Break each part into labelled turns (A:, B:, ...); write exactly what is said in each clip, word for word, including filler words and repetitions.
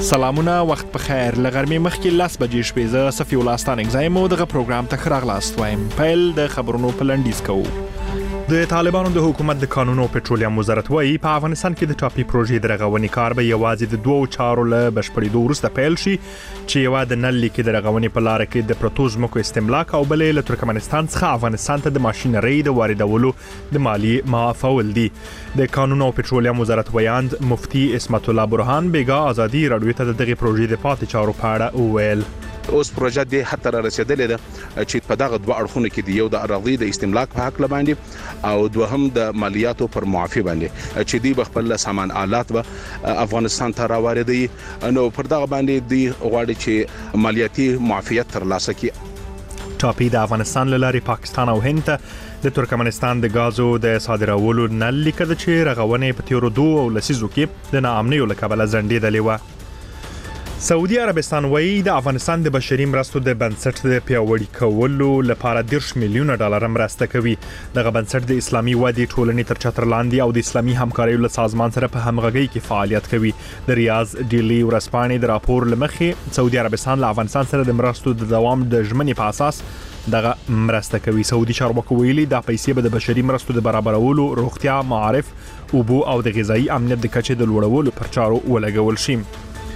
A: سلامونه، وخت په خیر. لغرمې مخکې لس بجې شپې زه صفي الله ستانک زایم او دغه پروګرام ته ښه راغلاست وایم. پیل د خبرونو په لنډیز کوو. د طالبانو د حکومت د قانون او پټرولیم وزارت وايي په افغانستان کې د ټاپي پروژې د رغونې کار به یوازې د دوو چارو له بشپړېدو وروسته پیل شي چې یوه د نل لیکې د رغونې په لاره کې د پرتو ځمکو استملاک او بلې له ترکمنستان څخه افغانستان ته د ماشینرۍ د واردولو د مالی معافول دي. د قانون او پټرولیم وزارت ویاند مفتي اسمت الله برهان بیګا ازادي راډیو ته دغه پروژې د پاتې چارو په اړه وویل.
B: اوس پروژه د حتی را رسیدلې ده چې په دغه دوه اړخونو کې دی، یو د اراضي د استملاک په حق باندې او دوهم د مالیاتو پر معافي باندې چې دی بخپل سامان آلات به افغانستان ته راوړي. نو پر دغه باندې دی غواړي چې مالیاتي معافیت ترلاسه کړي.
A: ټاپي د افغانستان له لارې پاکستان او هند ته د ترکمنستان د غازو د صادرولو نل لیکه ده چې رغونې په تیرو دوه لسیزو کې د ناامنیو له کبله ځنډېدلې وه. سعودي عربستان وایي د افغانستان د بشري مرستو د بنسټ د پیاوړي کولو لپاره دېرش میلیونه ډالر مرسته کوي. دغه بنسټ د اسلامي ودې ټولنې تر چتر لاندې او د اسلامي همکاریو له سازمان سره په همغږۍ کې فعالیت کوي. د ریاض ډیلی ورځپاڼې د راپور لمخې سعودي عربستان له افغانستان سره د مرستو د دوام د ژمنې په اساس دغه مرسته کوي. سعودي چارواکو ویلي دا پیسې به د بشري مرستو د برابرولو، روغتیا، معارف، اوبو او د غذایی امنیت د کچې د لوړولو پر چارو ولګول شي.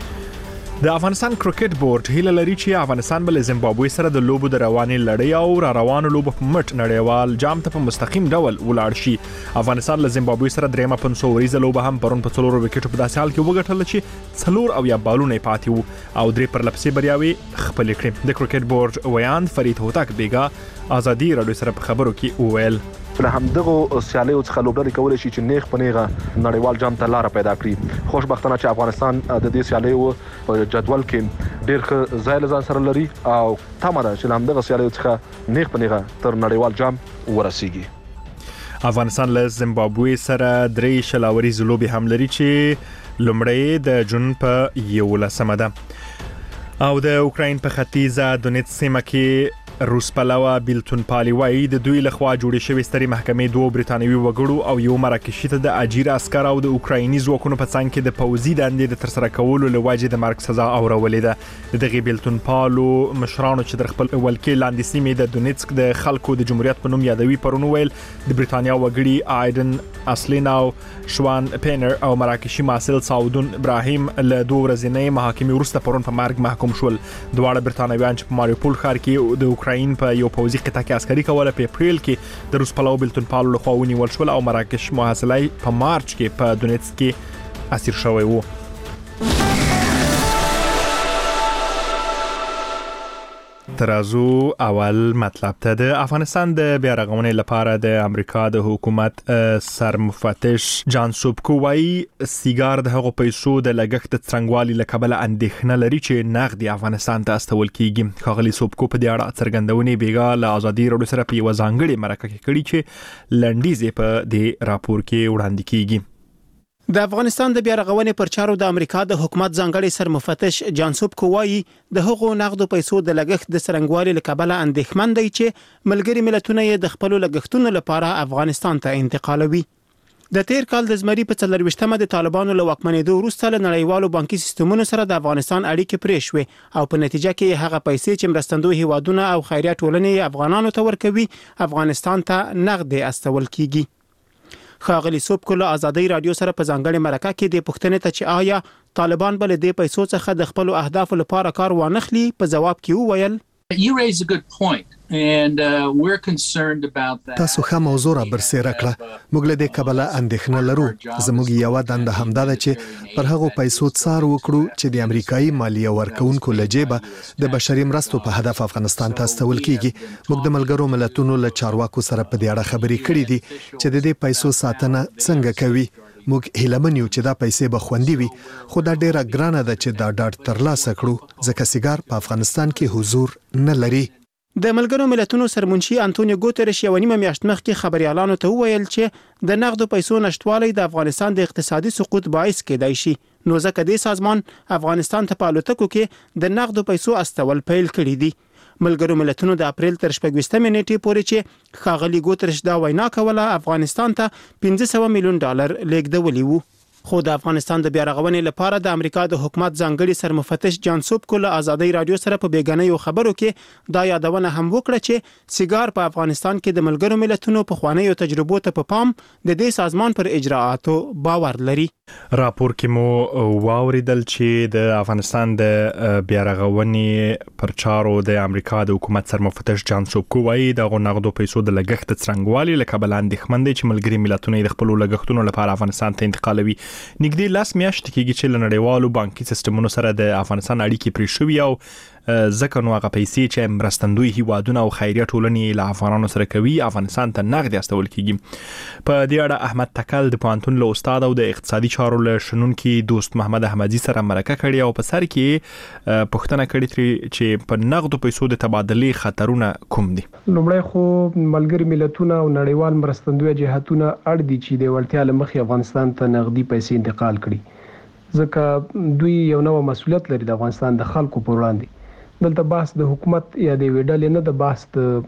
A: د افغانستان کرکټ بورډ هیله لري چې افغانستان بل زیمبابوې سره د لوبو د روانې لړۍ او را روانو لوبو په مټ نړیوال جام ته په مستقیم ډول ولاړ شي. افغانستان له زیمبابوې سره درېمه پنځه وریزه لوبه هم پرون په څلورو وکټو په داسې حال کې وګټله چې څلور او یا بالونه پاتې وو او درې پرلپسې بریاوي خپل کړې. د کرکټ بورډ ویاند فرید هوتک بیګا ازادي راډیو سره په خبرو کې وویل
C: له همدغه سیالیو څخه لوبډلې کولای شي چې نیغ په نیغه نړیوال جام ته لار پیدا کړي. خوشبختانه چې افغانستان د دې سیالیو په جدول کې ډېر ښه ځای له ځان سره لري او تمه ده چې له همدغه سیالیو څخه نیغ په نیغه تر نړیوال جام ورسیږي.
A: افغانستان له زیمبابوې سره درې شلاوري لوبې هم لري چې لومړی د جون په یولسمه ده او د اوکراین په ختیځه دونیتس سیمه کې روس پلوه بیلتون پالي وایي د دوی لخوا جوړې شوې سترې محکمې دوه برتانوي وګړو او یو مراکشي ته د اجیر عسکر او د اوکرایني ځواکونو په څنګ کې د پوځي دندې د ترسره کولو له وجې د مرګ سزا اورولې ده. د دغې بیلتون پالو مشرانو چې د خپل ولکې لاندې سیمې د دونیتسک د خلکو د جمهوریت په نوم یادوي پرون ویل د برتانیا وګړي آیدن اسلین او شوان پینر او مراکشي محصل سعودون ابراهیم له دوه ورځې محاکمې وروسته پرون په مرګ محکوم شول. دواړه برتانویان چې په ماریوپول ښار کې د اوکراین په یو پوځي قطعه کې عسکري کوله په اپریل کې د روس پلوه بیلتون پالو لخوا ونیول شول او مراکش محاصلې په مارچ کې په دونیتس کې اسیر شوی وو. ترازو اول مطلب ته د افغانستان د بیا رغونې لپاره د امریکا د حکومت سرمفتش جان سوبکو وایي سیګار د هغو پیسو د لګښت د څرنګوالي له کبله اندېښنه لري چې نغد افغانستان ته استول کیږي. ښاغلي سوبکو په دې اړه څرګندونې بیګا له ازادي راډیو سره په یوه ځانګړې مرکه کې کړې چې لنډیز په دې راپور کې وړاندې کیږي.
D: د افغانستان د بیا رغونې پر چارو د امریکا د حکومت ځانګړي سرمفتش جان سوبکو وایي د هغو نغدو پیسو د لګښت د څرنګوالي له کبله اندېښمن دی چې ملګري ملتونه یې د خپلو لګښتونو لپاره افغانستان ته انتقالوي. د تیر کال د زمري په څلرويشتمه د طالبانو له واکمنېدو وروسته له نړیوالو بانکي سیستمونو سره د افغانستان اړیکې پرې شوې او په نتیجه کې هغه پیسې چې مرستندوی هیوادونه او خیریه ټولنې افغانانو ته ورکوي افغانستان ته نغد استول کیږي. ښاغلي سوبکو له ازادي راډیو سره په ځانګړې مرکه کې د پوښتنې ته چې آیا طالبان بل د پیسو څخه د خپل اهدافو لپاره کار وانخلي په جواب کې وویل
E: You raise a good point and uh, we're concerned about that.
F: تاسو ښه موضوع را برسېره کړه. موږ له دې کبله اندېښنه لرو. زموږ یوه دنده همدا ده چې پر هغو پیسو څار وکړو چې د امریکایي مالیه ورکوونکو له جیبه د بشري مرستو په هدف افغانستان ته استول کیږي. موږ د ملګرو ملتونو له چارواکو سره په دې اړه خبرې کړې دي چې د دې پیسو ساتنه څنګه کوي. موږ هیلمن یو چې دا پیسې به خوندي وي خو دا ډیره ګرانه ده چې دا ډاډ ترلاسه کړو ځکه سیګار په افغانستان کې حضور نه لري.
D: د ملګرو ملتونو سرمنشي انټونیو ګوتریش یو نیمه میاشت مخکې خبريالانو ته وویل چې د نقدو پیسو نشټوالی د افغانستان د اقتصادي سقوط باعث کېدای شي. نو ځکه د سازمان افغانستان ته په الوتکو کې د نقدو پیسو استول پیل کړی دي. ملګرو ملتونو د اپریل تر شپږویشتمې نیټې پورې چې ښاغلي ګوتریش دا وینا کوله افغانستان ته پنځه سوه میلیون ډالر لیږدولي وو. خو د افغانستان د بیا رغونې لپاره د امریکا د حکومت ځانګړي سرمفتش جان سوبکو له ازادي رادیو سره په بیګنیو خبرو کې دا یادونه هم وکړه چې سیګار په افغانستان کې د ملګرو ملتونو په خوانیو تجربو ته په پام د دې سازمان پر اجراعاتو باور لري.
A: راپور کې مو واوریدل چې د افغانستان د بیا رغونې پر چارو د امریکا د حکومت سرمفتش جان سوبکو وايي د غونغدو پیسو د لګښت د څرنګوالي لکه بلاندې خمندې چې ملګري ملتونو د خپل لګښتونو لپاره افغانستان ته انتقالوي. نږدې لاس میاشتې کېږي چې له نړیوالو بانکي سیستمونو سره د افغانستان اړیکې پرې شوې او ځکه نو هغه پیسې چې مرستندوی هیوادونه او خیریه ټولنې له افغانانو سره کوي افغانستان ته نغد استول کیږي. په دې اړه احمد تکل د پوهنتون له استاد او د اقتصادي چارو له شنونکي دوست محمد احمدي سره مرکه کړې او په سر کې پوښتنه کړې چې په نغدو پیسو د تبادلې خطرونه کوم دي.
G: لومړی خو ملګري ملتونه او نړیوال مرستندوی جهاتونه اړ دي چې د وړتیا لمخې افغانستان ته نغدي پیسې انتقال کړي ځکه دوی یو نوو مسولیت لري د افغانستان د خلکو په وړاندې. دلته بحث د حکومت یا د ویډل نه د بحث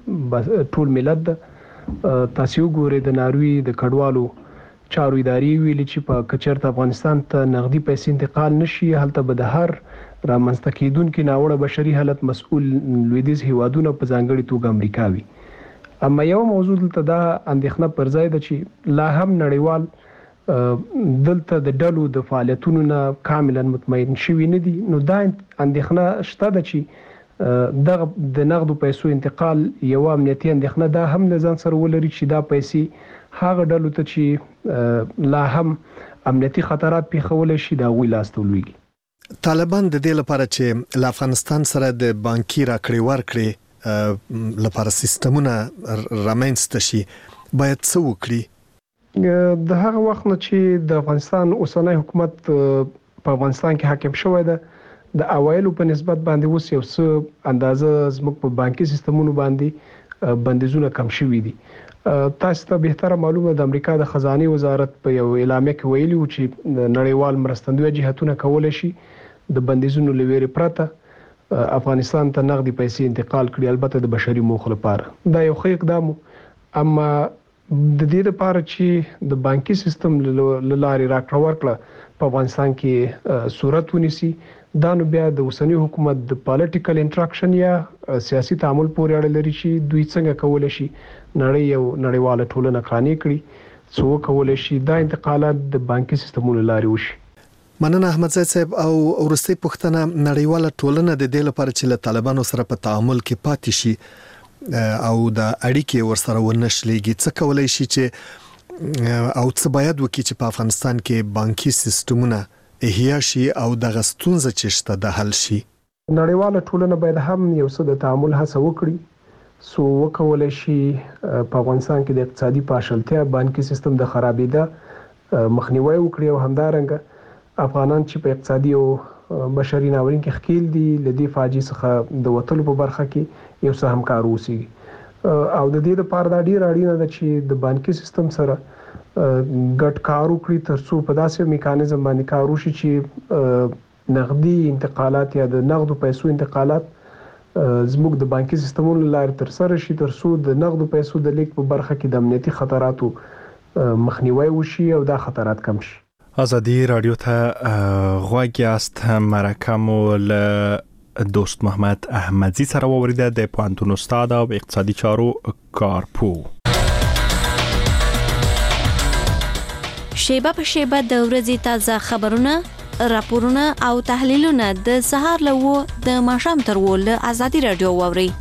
G: د ټول ملت د تاسو ګوري د ناروی د کډوالو چارو ادارې ویلي چې په کچرته افغانستان ته نغدي پیسې انتقال نشي هلته به د هر رامنځته کېدونکو ناوړه بشري حالت مسؤل لویدیز هیوادونو په ځانګړي توګه امریکا وي. اما یو موضوع دلته دا اندېښنه پر ځای ده چې لا هم نړیوال دلته د ډلو د فعالیتونو نه کاملا مطمئن شوي نه دي. نو دا اندېښنه شته ده چې دغه د نغدو پیسو انتقال یو امنیتي اندېښنه دا هم له ځان سره ولري چې دا پیسې هغه ډلو ته چې لا هم امنیتي خطرات پیښولی شي دا غوی لاس ته ولویږي.
F: طالبان د دې لپاره چې له افغانستان سره د بانکي راکړې ورکړې لپاره سیستمونه رامنځته شي باید څه وکړي؟
G: د هغه وخت نه چې د افغانستان اوسنی حکومت په افغانستان کې حاکم شوی ده د اوایلو په نسبت باندې اوس یو څه اندازه زموږ په بانکي سیستمونو باندې بندیزونه کم شوي دي. تاسو ته بهتره معلومه د امریکا د خزانه وزارت په یو اعلامیه کې ویلي و چې نړیوال مرستندوی جهاتونه کولای شي د بندیزونو لویري پرته افغانستان ته نغدي پیسې انتقال کړي البته د بشري موخو لپاره. دا یو ښه اقدام اما د دې لپاره چې د بانکي سیستم لارې راکړه ورکړه په افغانستان کې صورت ونیسي دا نو بیا د اوسنی حکومت د پالیټیکل انټراکشن یا سیاسي تعامل پورې اړه لري چې دوی څنګه کولای شي نړۍ یو نړیواله ټولنه قانع کړي څو کولای شي دا انتقالات د بانکي سیستمونو لارې وشي.
F: مننه احمد زید صاحب. او ورستي پوښتنه نړیواله ټولنه د دې لپاره چې له طالبانو سره په تعامل کې پاتې شي او د اړیکې ورسره ونشلېږي څه کولای شي چې او څه باید وکړي چې په افغانستان کې بانکي سیستمونه احیا شي او د غستونزه چې شته د حل شي؟
G: نړیواله ټولنه باید هم یو څه د تعامل هڅه وکړي سو وکولای شي په افغانستان کې د اقتصادي پاشلتیا بانکي سیستم د خرابېدا مخنیوي وکړي او همدارنګه افغانان چې په اقتصادي او بشري ناورین کې ښکیل دي لدی فاجعه څخه د وټلو په برخه کې یو څه همکار وسی او د دې لپاره دا ډیر اړینه ده چې د بانکي سیستم سره ګډ کار وکړي ترڅو په داسې میکانیزم باندې کار وشي چې نغدي انتقالات یا د نغدو پیسو انتقالات زموږ د بانکي سیستمونو لارې تر سره شي ترڅو د نغدو پیسو د لیک په برخه کې د امنیتي خطراتو مخنیوي وشي او دا خطرات کم شي.
A: آزادی رادیو ته غوږ یاست. مرکه مو له دوست محمد احمدی سره ووریده د پوهنتون استاد او اقتصادي چارو کارپو.
H: شیبه په شیبه د ورځې تازه خبرونه، راپورونه او تحلیلونه د سهار له و د ماښام تر و له آزادی رادیو واوري.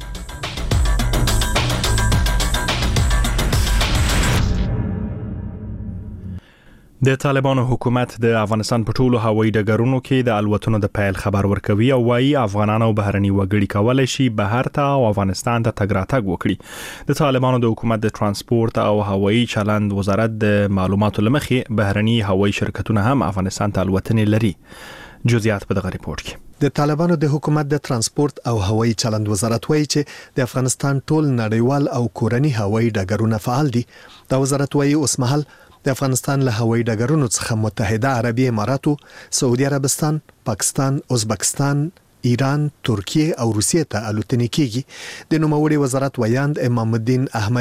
A: د طالبانو حکومت د افغانستان په ټولو هوایي ډګرونو کې د الوتنو د پیل خبر ورکوي او وايي افغانان او بهرني وګړي کولای شي بهر ته او افغانستان ته تګ راتګ وکړي. د طالبانو د حکومت د ترانسپورت او هوایي چلند وزارت د معلوماتو لمخې بهرني هوایي شرکتونه هم افغانستان ته الوتنې لري. جزئیات په دغه ریپورت کې.
F: د طالبانو د حکومت د ترانسپورت او هوایي چلند وزارت وایي چې د افغانستان ټول نړیوال او کورني هوایي ډګرونه فعال دي. دا وزارت وایي اوس مهال د افغانستان له هوایي ډګرونو څخه متحده عربي اماراتو، سعودي عربستان، پاکستان، ازبکستان، ایران، ترکیه او روسیې ته الوتنې کیږي. د نوموړي وزارت ویاند امام الدین احمدی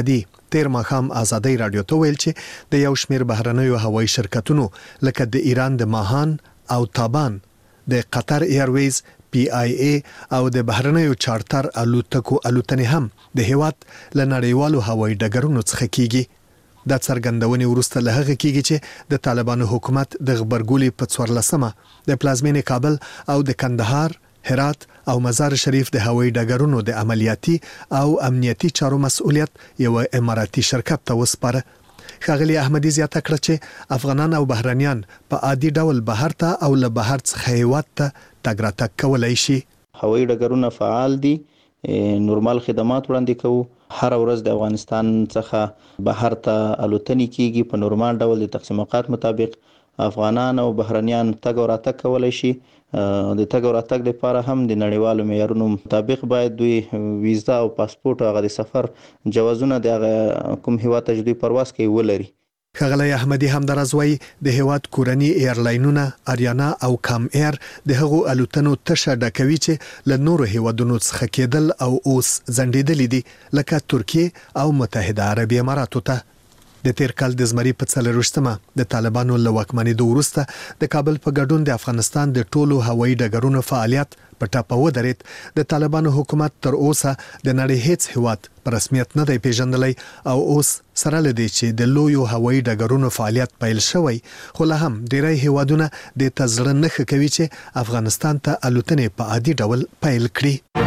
F: تیر ماښام ازادي رادیو ته ویل چې د یو شمېر بهرنیو هوایي شرکتونو لکه د ایران د ماهان او تابان، د قطر ایرویز، پی آی ای او د بهرنیو چارټر الوتکو الوتنې هم د هیواد له نړیوالو هوایي ډګرونو څخه کیږي. دا څرګندونې وروسته له هغه کیږي چې د طالبانو حکومت د غبرګولي په څوارلسمه د پلازمینې کابل او د کندهار، هرات او مزار شریف د هوایي ډګرونو د عملیاتي او امنیتي چارو مسؤلیت یو اماراتي شرکت ته وسپاره. ښاغلي احمدي زیاته کړه چې افغانان او بهرنیان په عادي ډول بهر ته او له بهر څخه هیواد ته تګ راتګ کولای شي.
I: هوایي ډګرونه فعال دي، نورمال خدمات وړاندې کوو. هر ورځ د افغانستان څخه بهر ته الوتنې کیږي په نورمال ډول د تقسیم اوقات مطابق. افغانان او بهرنیان تګ او راتګ کولای شي. د تګ او راتګ لپاره هم د نړیوالو معیارونو مطابق باید دوی ویزا او پاسپورت او د سفر جوازونه د کوم هیواد ته دوی پرواز کوي ولري.
F: ښاغلی احمدي همداراز وایي د هیواد کورني ایرلاینونه آریانا او کام ایر د هغو الوتنو تشه ډکوي چې له نورو هیوادونو څخه کېدل او اوس ځنډېدلي دي، لکه ترکیه او متحده عربي اماراتو ته. د تیر کال د زمري په څلرویشتمه د طالبانو له واکمنېدو وروسته د کابل په ګډون د افغانستان د ټولو هوایي ډګرونو فعالیت په ټاپه ودرېد. د طالبانو حکومت تر اوسه د نړۍ هیڅ هیواد په رسمیت نه دی پیژندلی او اوس سره لدی چې د لویو هوایي ډګرونو فعالیت پیل شوی، خو لا هم ډیری هیوادونه د تزړه نښه کوي چې افغانستان ته الوتنې په عادي ډول پیل کړي.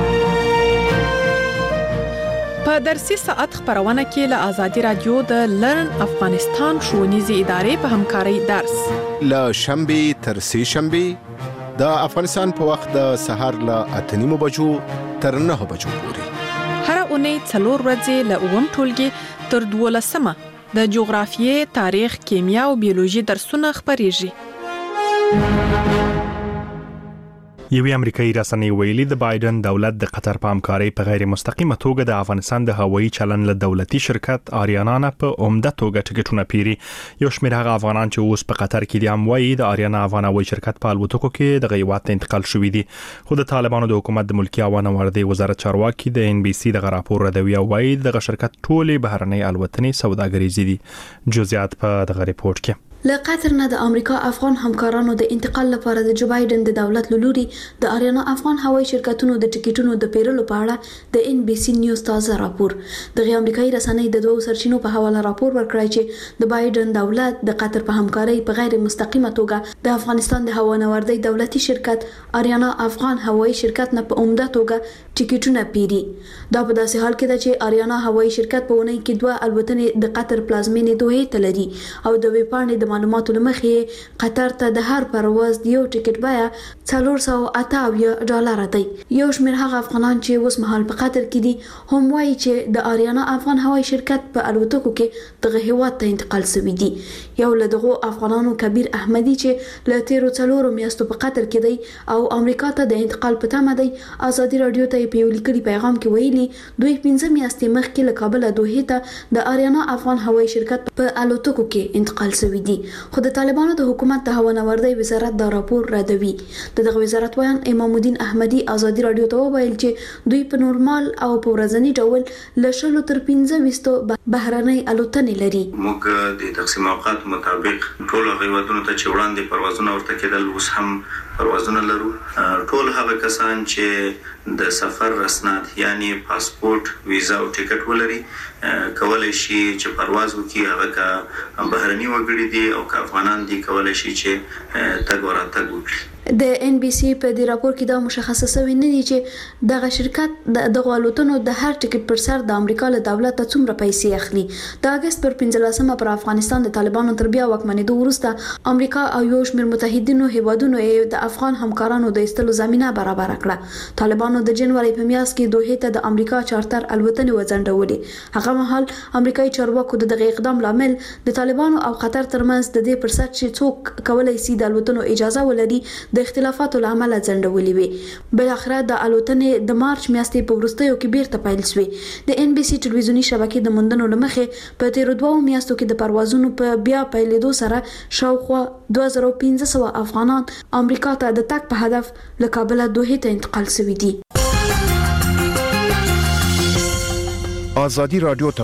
J: په درسي ساعت خبرونه کې له ازادي رادیو د لرن افغانستان ښوونیزې ادارې په همکارۍ درس
K: له شنبه تر سه شنبه د افغانستان په وخت د سهار له اته نیمو بجو تر نه بجو پورې
J: هر اونۍ څلور ورځې له اووم ټولګي تر دولسمه د جغرافیې، تاریخ، کیمیا او بیولوژي درسونه خبريږي.
A: یوې امریکایي رسنۍ ویلي د بایدن دولت د قطر په همکارۍ په غیر مستقیمه توګه د افغانستان د هوایي چلن له دولتي شرکت آریانا نه په عمده توګه ټکټونه پیري. یو شمېر هغه افغانان چې اوس په قطر کې دي هم وایي د آریانا افغان هوایي شرکت په الوتکو کې د هیواد ته انتقال شوي دي. خو د طالبانو د حکومت د ملکي عوامو وردی وزارت چارواکي د ان بي سي د راپور ردوي او وایي د شرکت ټولې بهرنۍ الوتنې سوداګریزي دي. جزئیات په دغه ریپورت کې.
L: له قطر نه د امریکا افغان همکارانو د انتقال لپاره د جو بایدن د دولت لوري د آریانا افغان هوایي شرکتونو د ټیکټونو د پیرلو په اړه د ان بي سي نیوز تازه راپور. د امریکایي رسنۍ د دوه سرچینو په حواله راپور ورکړی چې د بایدن دولت د قطر په همکارۍ په غیر مستقیمه توګه د افغانستان د هوانوردی دولتي شرکت آریانا افغان هوایي شرکت نه په عمده توګه ټیکټونه پیري. دا په داسې حال کې ده چې آریانا هوایي شرکت په ونې کې دوه الوتنې د قطر پلازمینې دوه ته لري او د ویپاڼې د معلوماتو لمخې قطر ته د هر پرواز یو ټیکټ بیه څلور سوه اته اویا ډالر دی. یو شمېر هغه افغانان چې اوس مهال په قطر کې دي هم وایي چې د آریانا افغان هوایي شرکت په الوتکو کې دغه هیواد ته انتقال شوی دی. یو له دغه افغانانو کبیر احمدي چې له تیرو څلورو میاشتو په قطر کې دی او امریکا ته د انتقال په تمه دی ازادي رادیو ته په یو لیکلي پیغام کې ویلي دوی پنځه میاشتې مخکې له کابل دوحې ته د آریانا افغان هوایي شرکت په الوتکو کې انتقال شوی دی. خو د طالبانو د حکومت د هوانوردی وزارت دا راپور ردوي. دغه وزارت وایي امام الدین احمدي ازادي رادیو ته وویل چې دوی په نورمال او په ورځنی ډول له شلو تر پنځه ویشتو بهرنۍ الوتنې لري.
I: موږ د تقسیم اوقات مطابق ټول هیوادونو ته چې وړاندې پروازونه ورته کېدل اوس هم پروازونه لرو. ټول هغه کسان چې د سفر رسنات یعنی پاسپورت، ویزا او ټیکټ ولري کولای شي چې پرواز وکړي. هغه کا بهرني وګړي دي او که افغانان دي کولای شي چې تګ وراتګ وکړي.
L: د ان بي سي په دې راپور کې دا مشخصه شوی نه دی چې دغه شرکت د دغه الوتنو د هر ټیکټ پر سر د امریکا له دولت ته څومره پیسې اخلي. د اگست پر پنځلسمه پر افغانستان د طالبانو تر بیا واکمنېدو وروسته امریکا او یو شمېر متحدینو هیوادونو د افغان همکارانو د ایستلو زمينه برابر کړه. طالبانو د جنوري په میاشت کې دوحې ته د امریکا چارټر الوتنې وځنډولې. هغه مهال امریکایي چارواکو د دغه اقدام لامل د طالبانو او قطر ترمنځ د دې پر سر چې څوک کولای شي د الوتنو اجازه ولري د اختلافاتو لامل ځنډولې وي. بل اخره د الوتنې د مارچ میاشتې په وروستیو کې بیرته پیل شوې. د ان بي سي ټلویزیونی شبکې د موندنو لمخې په تیرو دوه میاشتو کې د پروازونو په بیا پیلېدو سره شاوخوا دوه زره پنځه سوه افغانان امریکا ته د تګ په هدف له کابل دوحې ته انتقال شوي دي.
K: آزادی رادیو